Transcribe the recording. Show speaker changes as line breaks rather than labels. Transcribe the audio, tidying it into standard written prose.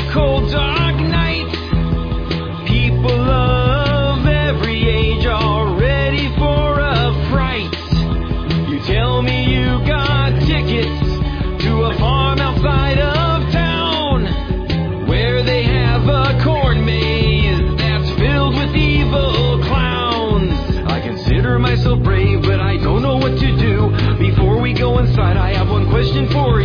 cold dark night. People of every age are ready for a fright. You tell me you got tickets to a farm outside of town, where they have a corn maze that's filled with evil clowns. I consider myself brave, but I don't know what to do. Before we go inside, I have one question for you.